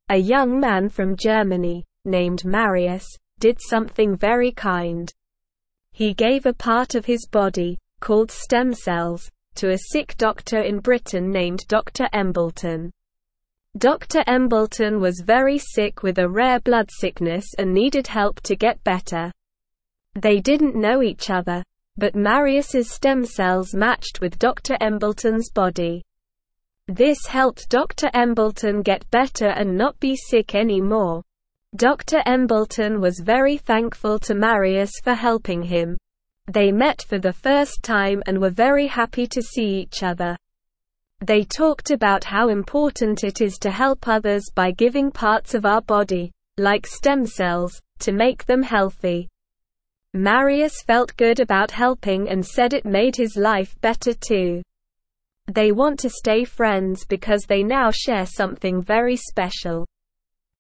A young man from Germany, named Marius, did something very kind. He gave a part of his body, called stem cells, to a sick doctor in Britain named Dr. Embleton. Dr. Embleton was very sick with a rare blood sickness and needed help to get better. They didn't know each other, but Marius's stem cells matched with Dr. Embleton's body. This helped Dr. Embleton get better and not be sick anymore. Dr. Embleton was very thankful to Marius for helping him. They met for the first time and were very happy to see each other. They talked about how important it is to help others by giving parts of our body, like stem cells, to make them healthy. Marius felt good about helping and said it made his life better too. They want to stay friends because they now share something very special.